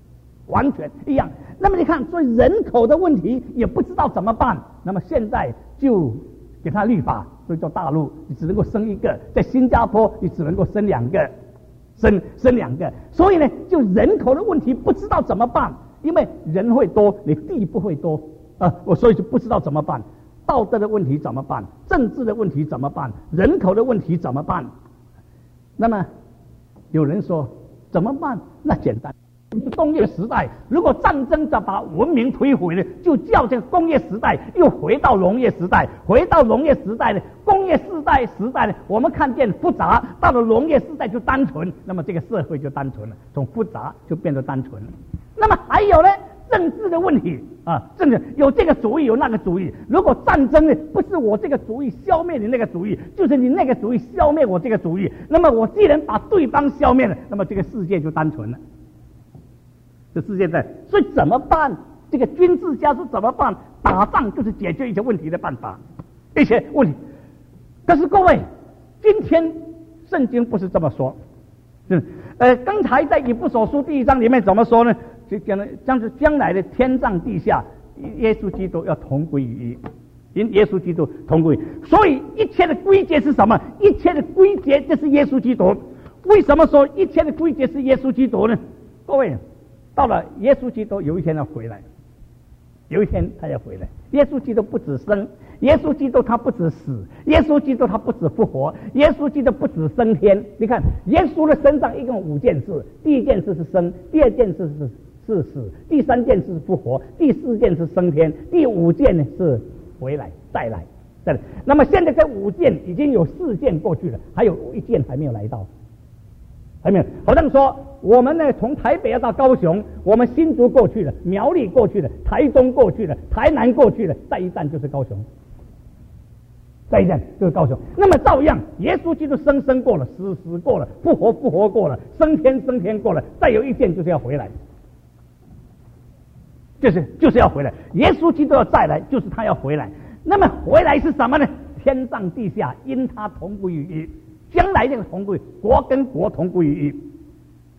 那么你看，所以人口的问题也不知道怎么办。那么现在就给他律法，所以叫大陆你只能够生1个，在新加坡你只能够生2个，生2个。所以呢，就人口的问题不知道怎么办，因为人会多，你地不会多我所以就不知道怎么办。道德的问题怎么办？政治的问题怎么办？人口的问题怎么办？那么有人说怎么办？那简单。工业时代，如果战争จะ把文明摧毁了，就叫这个工业时代又回到农业时代。回到农业时代呢，工业时代呢，我们看见复杂，到了农业时代就单纯，那么这个社会就单纯了，从复杂就变得单纯了。那么还有呢，政治的问题政治有这个主义有那个主义。如果战争呢，不是我这个主义消灭你那个主义，就是你那个主义消灭我这个主义，那么我既然把对方消灭了，那么这个世界就单纯了。这世界在，所以怎么办？这个军事家是怎么办？打仗就是解决一些问题的办法，一些问题。可是各位，今天圣经不是这么说。刚才在以弗所书第1章里面怎么说呢？就将来的天上地下，耶稣基督要同归于一，因耶稣基督同归。所以一切的归结是什么？一切的归结就是耶稣基督。为什么说一切的归结是耶稣基督呢？各位。到了耶稣基督有一天要回来，有一天他要回来。耶稣基督不止生，耶稣基督他不止死，耶稣基督他不止复活，耶稣基督不止升天。你看耶稣的身上一共5件事，第1件事是生，第2件事是死，第3件事是复活，第4件是升天，第5件呢是回来再来。那么现在这5件已经有4件过去了，还有1件还没有来到。还没有，好像说我们呢从台北要到高雄，我们新竹过去了，苗栗过去了，台中过去了，台南过去了，再一站就是高雄，再一站就是高雄。那么照样，耶稣基督生过了，死过了，复活过了，升天过了，再有1件就是要回来，就是要回来。耶稣基督要再来，就是他要回来。那么回来是什么呢？天上地下因他同归于一。将来这个同归，国跟国同归于一。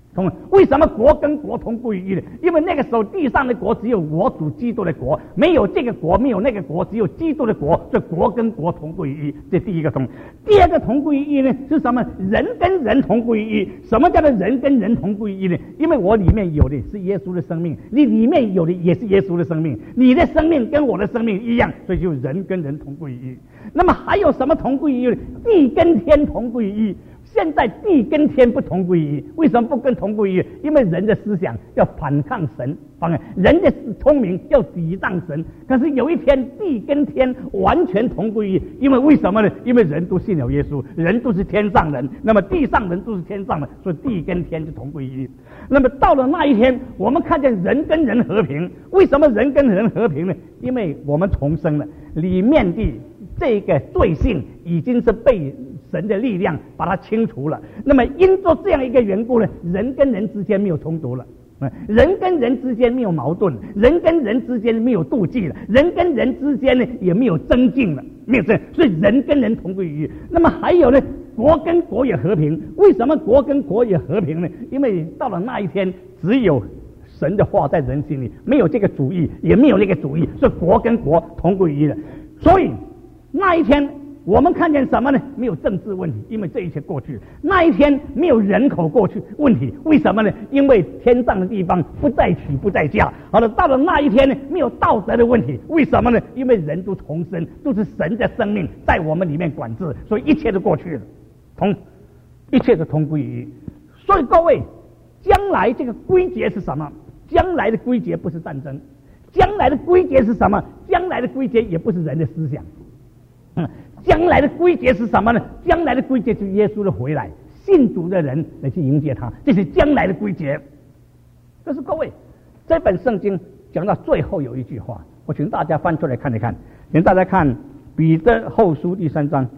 为什么国跟国同归于一呢？因为那个时候地上的国只有我主基督的国，没有这个国，没有那个国，只有基督的国，所以国跟国同归于一，这第一个同。第二个同归于一呢，是什么？人跟人同归于一。什么叫做人跟人同归于一呢？因为我里面有的是耶稣的生命，你里面有的也是耶稣的生命，你的生命跟我的生命一样，所以就人跟人同归于一。那么还有什么同归于一呢？地跟天同归于一。现在地跟天不同归于一，为什么不跟同归于一？因为人的思想要反抗神，人的聪明要抵挡神。可是有一天地跟天完全同归于一，因为为什么呢？因为人都信了耶稣，人都是天上人，那么地上人都是天上人，所以地跟天就同归于一。那么到了那一天，我们看见人跟人和平。为什么人跟人和平呢？因为我们重生了，里面的这个罪性已经是被神的力量把它清除了。那么因着这样一个缘故呢，人跟人之间没有冲突了，人跟人之间没有矛盾，人跟人之间没有妒忌了，人跟人之间呢也没有争竞了，没有这，所以人跟人同归于一。那么还有呢，国跟国也和平。为什么国跟国也和平呢？因为到了那一天，只有神的话在人心里，没有这个主义，也没有那个主义，所以国跟国同归于一了。所以那一天我们看见什么呢？没有政治问题，因为这一切过去了。那一天没有人口过去问题，为什么呢？因为天上的地方不再娶不再嫁。好了，到了那一天呢，没有道德的问题，为什么呢？因为人都重生，都是神的生命在我们里面管制，所以一切都过去了，一切都同归于一。所以各位，将来这个归结是什么？将来的归结不是战争，将来的归结是什么？将来的归结也不是人的思想。将来的归结是什么呢？将来的归结就是耶稣的回来，信主的人来去迎接他，这是将来的归结。可是各位，这本圣经讲到最后有一句话，我请大家翻出来看一看，请大家看彼得后书第3章，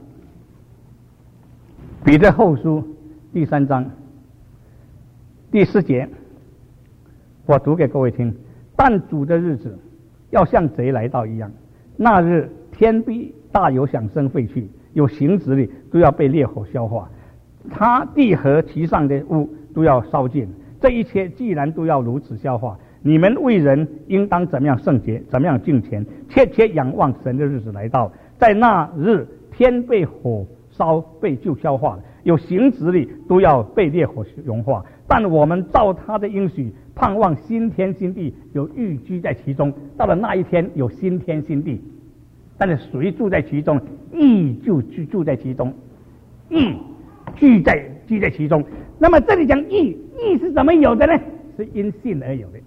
彼得后书第3章第4节，我读给各位听。但主的日子要像贼来到一样，那日天必大有响声废去，有形质的都要被烈火消化，地和其上的物都要烧尽。这一切既然都要如此消化，你们为人应当怎么样圣洁，怎么样敬虔，切切仰望神的日子来到。在那日，天被火烧被就消化了，有形质的都要被烈火融化。但我们照他的应许，盼望新天新地，有寓居在其中。到了那一天，有新天新地，但是谁住在其中？义就住在其中，义居在其中。那么这里讲义是怎么有的呢？是因信而有的。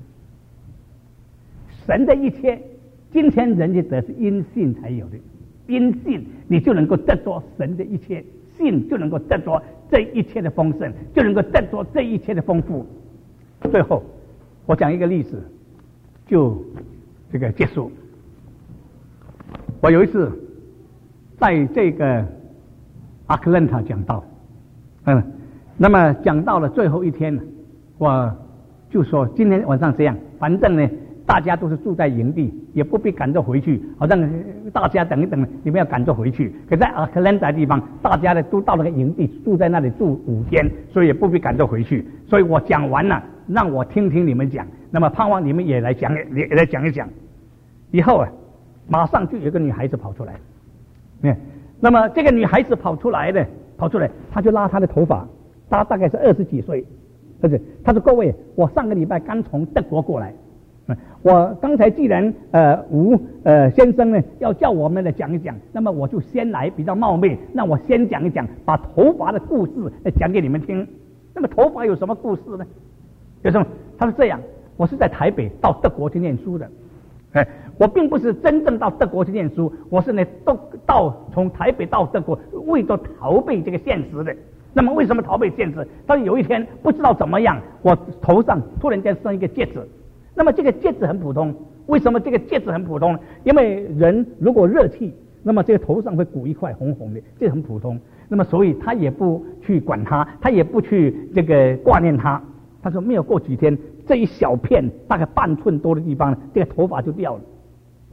神的一切，今天人的得是因信才有的，因信你就能够得着神的一切，信就能够得着这一切的丰盛，就能够得着这一切的丰富。最后我讲一个例子，就这个结束。我有一次在这个阿克兰塔讲道，那么讲到了最后一天，我就说今天晚上这样，反正呢大家都是住在营地，也不必赶着回去，好像大家等一等，你们要赶着回去。可在阿克兰达地方，大家呢都到了个营地，住在那里住5天，所以也不必赶着回去。所以我讲完了，让我听听你们讲，那么盼望你们也来讲一讲。以后啊，马上就有个女孩子跑出来，那么这个女孩子跑出来，她就拉她的头发，她大概是20几岁，她说：“各位，我上个礼拜刚从德国过来。我刚才既然吴先生呢要叫我们来讲一讲，那么我就先来，比较冒昧，那我先讲一讲，把头发的故事讲给你们听。那么头发有什么故事呢？有什么？他说这样，我是在台北到德国去念书的，我并不是真正到德国去念书，我是呢从台北到德国，为了逃避这个现实的。那么为什么逃避现实？他说有一天不知道怎么样，我头上突然间生一个戒指。那么这个戒指很普通，为什么这个戒指很普通呢？因为人如果热气，那么这个头上会鼓一块红红的，这很普通。那么所以他也不去管它，他也不去这个挂念它。他说没有过几天，这一小片大概半寸多的地方，这个头发就掉了。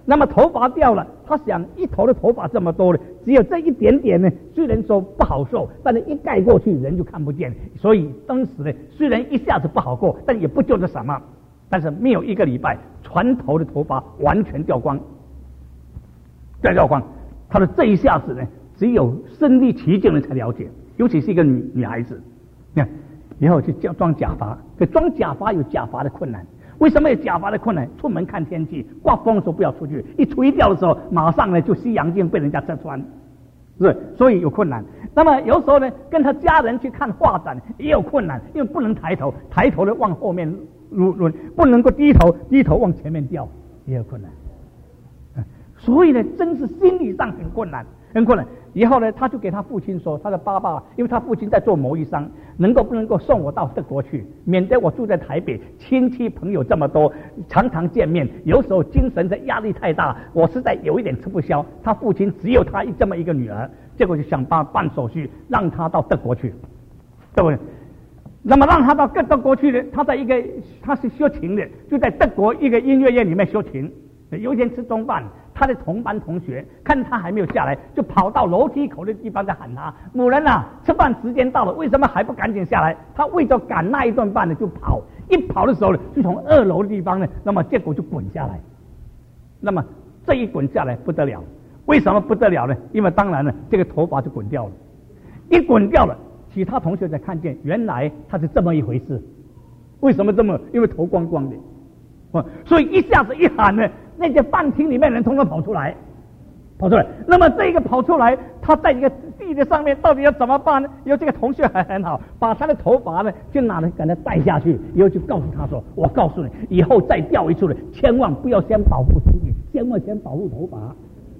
那么头发掉了，他想一头的头发这么多了，只有这一点点呢，虽然说不好受，但是一盖过去人就看不见，所以当时呢，虽然一下子不好过，但也不救得什么。但是没有1个礼拜，船头的头发完全掉光，掉光。他的这一下子呢，只有身历其境的人才了解，尤其是一个女孩子，你看以后去装假发，可装假发有假发的困难。为什么有假发的困难？出门看天气，刮风的时候不要出去，一吹掉的时候，马上呢就西洋镜被人家拆穿，是，所以有困难。那么有时候呢，跟他家人去看画展也有困难，因为不能抬头，抬头的往后面抡，不能够低头，低头往前面掉，也有困难。所以呢，真是心理上很困难，很困难。以后呢，他就给他父亲说，他的爸爸，因为他父亲在做贸易商，不能够送我到德国去，免得我住在台北，亲戚朋友这么多，常常见面，有时候精神的压力太大，我实在有一点吃不消。他父亲只有他这么一个女儿，结果就想办手续，让他到德国去，对不对？那么让他到德国去呢，他是修琴的，就在德国一个音乐院里面修琴。有一天吃中饭，他的同班同学看他还没有下来，就跑到楼梯口的地方在喊他：“某人啊，吃饭时间到了，为什么还不赶紧下来？”他为着赶那一顿饭呢，就跑。一跑的时候呢，就从2楼的地方呢，那么结果就滚下来。那么这一滚下来不得了，为什么不得了呢？因为当然呢，这个头发就滚掉了。一滚掉了，其他同学才看见，原来他是这么一回事。为什么这么？因为头光光的。所以一下子一喊呢，那些饭厅里面人统统跑出来。那么这个跑出来，他在一个地的上面，到底要怎么办呢？有这个同学还很好，把他的头发呢就拿来给他戴下去，以后就告诉他说：“我告诉你，以后再掉一次呢，千万不要先保护自己，千万先保护头发。”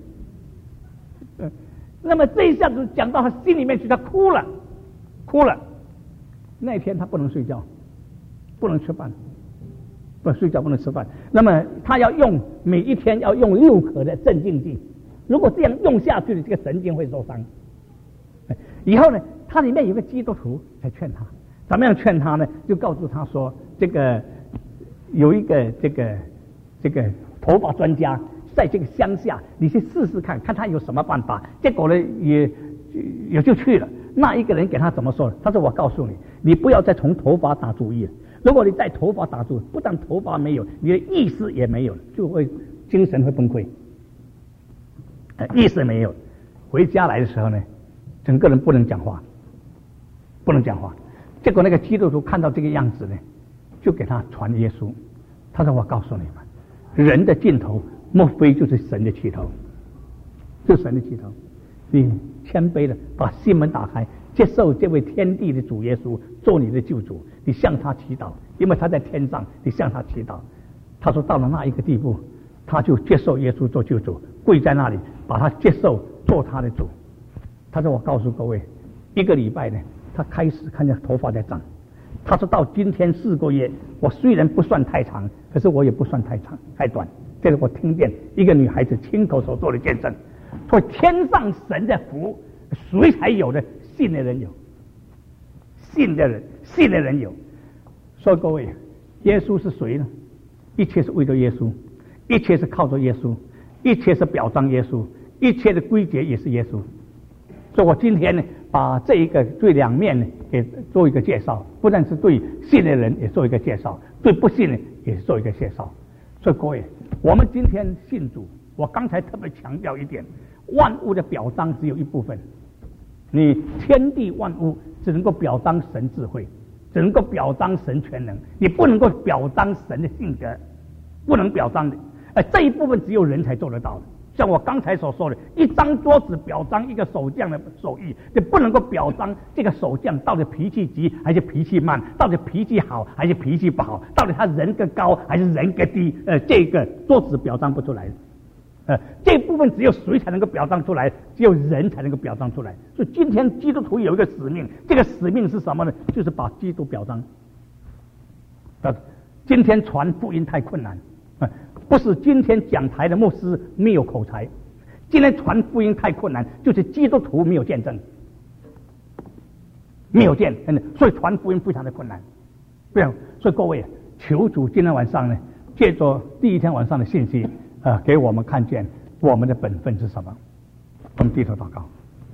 那么这一下子讲到他心里面去，他哭了。那天他不能睡觉，不能吃饭。不睡觉不能吃饭，那么他每一天要用6颗的镇静剂，如果这样用下去的，这个神经会受伤。以后呢，他里面有个基督徒才劝他，怎么样劝他呢？就告诉他说，这个有一个这个头发专家在这个乡下，你去试试看他有什么办法。结果呢，也就去了。那一个人给他怎么说？他说：“我告诉你，你不要再从头发打主意了。如果你在头发打住，不但头发没有，你的意识也没有，就会精神会崩溃。意识没有，回家来的时候呢，整个人不能讲话。结果那个基督徒看到这个样子呢，就给他传耶稣。他说：“我告诉你们，人的尽头莫非就是神的起头？就是神的起头。你谦卑的把心门打开，接受这位天地的主耶稣做你的救主。”你向他祈祷，因为他在天上，你向他祈祷。他说到了那一个地步，他就接受耶稣做救主，跪在那里把他接受做他的主。他说：“我告诉各位，1个礼拜呢，他开始看见头发在长。他说到今天4个月，我虽然不算太长，可是我也不算太长太短。这是我听见一个女孩子亲口所做的见证。说天上神的福，谁才有的？信的人有。信的人有。所以各位，耶稣是谁呢？一切是为了耶稣，一切是靠着耶稣，一切是表彰耶稣，一切的归结也是耶稣。所以我今天呢，把这一个对2面呢，给做一个介绍，不但是对信的人也做一个介绍，对不信的也做一个介绍。所以各位，我们今天信主，我刚才特别强调一点，万物的表彰只有一部分。你天地万物只能够表彰神智慧，只能够表彰神全能，你不能够表彰神的性格，不能表彰的。这一部分只有人才做得到的。像我刚才所说的，一张桌子表彰一个守将的手艺，你不能够表彰这个守将到底脾气急还是脾气慢，到底脾气好还是脾气不好，到底他人格高还是人格低，这个桌子表彰不出来的。这部分只有谁才能够表彰出来？只有人才能够表彰出来。所以今天基督徒有一个使命，这个使命是什么呢？就是把基督表彰。今天传福音太困难，不是今天讲台的牧师没有口才，今天传福音太困难，就是基督徒没有见证，没有见，所以传福音非常的困难。所以各位，求主今天晚上呢，借着第一天晚上的信息， 给我们看见我们的本分是什么。我们低头祷告。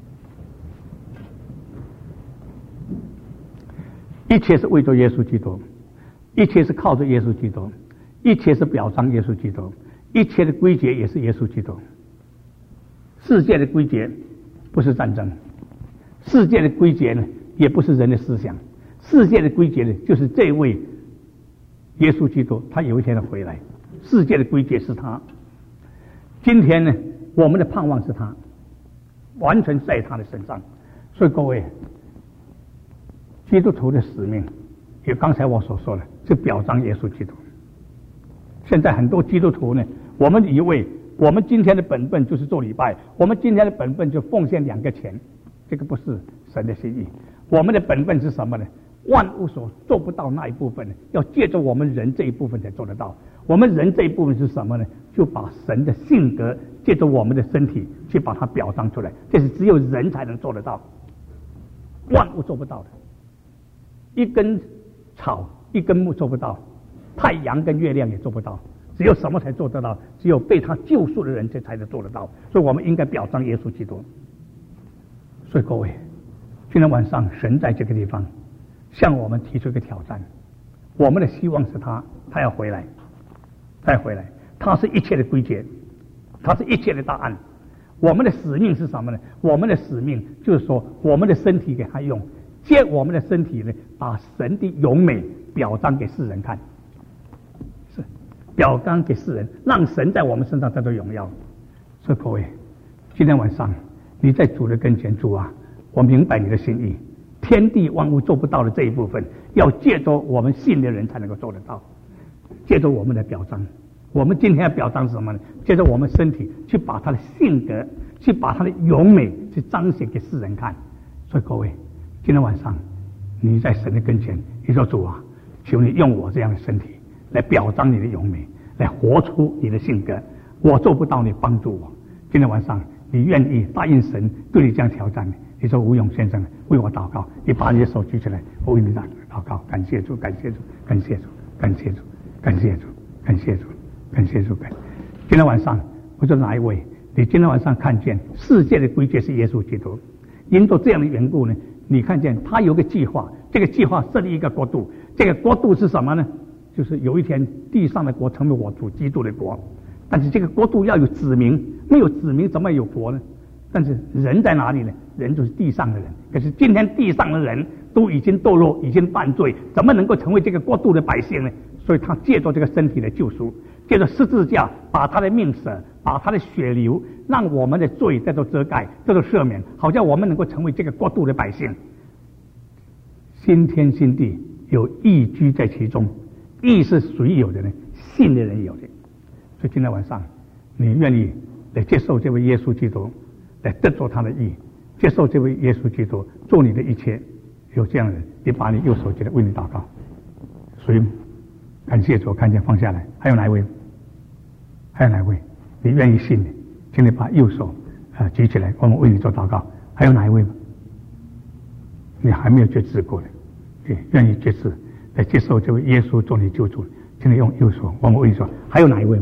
一切是为着耶稣基督，一切是靠着耶稣基督，一切是表彰耶稣基督，一切的归结也是耶稣基督。世界的归结不是战争，世界的归结呢也不是人的思想，世界的归结呢就是这位耶稣基督，他有一天要回来。世界的归结是他。今天呢，我们的盼望是他，完全在他的身上。所以各位，基督徒的使命，也刚才我所说的，是表彰耶稣基督。现在很多基督徒呢，我们以为我们今天的本分就是做礼拜，我们今天的本分就奉献2个钱，这个不是神的心意。我们的本分是什么呢？万物所做不到那一部分呢，要借着我们人这一部分才做得到。我们人这一部分是什么呢？就把神的性格借着我们的身体去把它表彰出来，这是只有人才能做得到，万物做不到的。一根草一根木做不到，太阳跟月亮也做不到，只有什么才做得到？只有被他救赎的人才能做得到。所以我们应该表彰耶稣基督。所以各位，今天晚上神在这个地方向我们提出一个挑战，我们的希望是他要回来，再回来，他是一切的归结，他是一切的答案。我们的使命是什么呢？我们的使命就是说，我们的身体给他用，借我们的身体呢，把神的荣美表彰给世人看，是表彰给世人，让神在我们身上得到荣耀。所以各位，今天晚上你在主的跟前，主啊，我明白你的心意，天地万物做不到的这一部分，要借着我们信的人才能够做得到，借着我们的表彰。我们今天要表彰什么呢？借着我们身体去把他的性格，去把他的荣美去彰显给世人看。所以各位，今天晚上你在神的跟前，你说主啊，求你用我这样的身体来表彰你的荣美，来活出你的性格。我做不到，你帮助我。今天晚上你愿意答应神对你这样挑战？你说吴勇先生为我祷告，你把你的手举起来，我为你祷告。感谢主，感谢主，感谢主，感谢主，感谢主，感谢主，感谢主。今天晚上我说哪一位？你今天晚上看见世界的归结是耶稣基督，因着这样的缘故呢，你看见他有个计划，这个计划设立一个国度，这个国度是什么呢？就是有一天地上的国成为我主基督的国，但是这个国度要有子民，没有子民怎么有国呢？但是人在哪里呢？人就是地上的人，可是今天地上的人都已经堕落，已经犯罪，怎么能够成为这个国度的百姓呢？所以他借着这个身体的救赎，借着十字架把他的命舍，把他的血流，让我们的罪得到遮盖，得到赦免，好像我们能够成为这个国度的百姓。新天新地有义居在其中，义是谁有的呢？信的人有的。所以今天晚上你愿意来接受这位耶稣基督，来得着他的义，接受这位耶稣基督做你的一切。有这样的人，你把你右手举来为你祷告。所以感谢主，看见放下来。还有哪一位？还有哪一位？你愿意信的，请你把右手举起来，我们为你做祷告。还有哪一位吗？你还没有决志过的，愿意决志来接受这位耶稣做你救主，请你用右手，我们为你说。还有哪一位吗？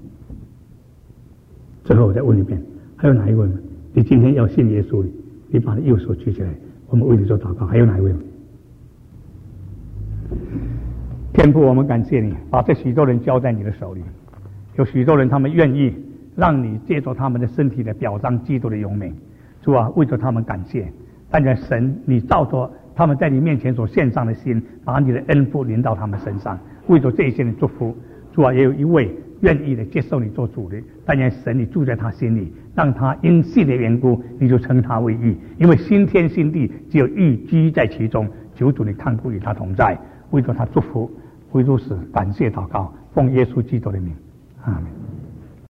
最后我再问一遍，还有哪一位吗？你今天要信耶稣的，你把你右手举起来，我们为你做祷告。还有哪一位吗？天父，我们感谢你，把这许多人交在你的手里。有许多人，他们愿意让你借着他们的身体来表彰基督的荣美。主啊，为着他们感谢。但愿神，你照着他们在你面前所献上的心，把你的恩福临到他们身上。为着这些人祝福。主啊，也有一位愿意的接受你做主的，但愿神你住在他心里，让他因信的缘故，你就称他为义。因为新天新地只有义居在其中。求主你看顾与他同在，为着他祝福，为如此感谢祷告，奉耶稣基督的名，阿们。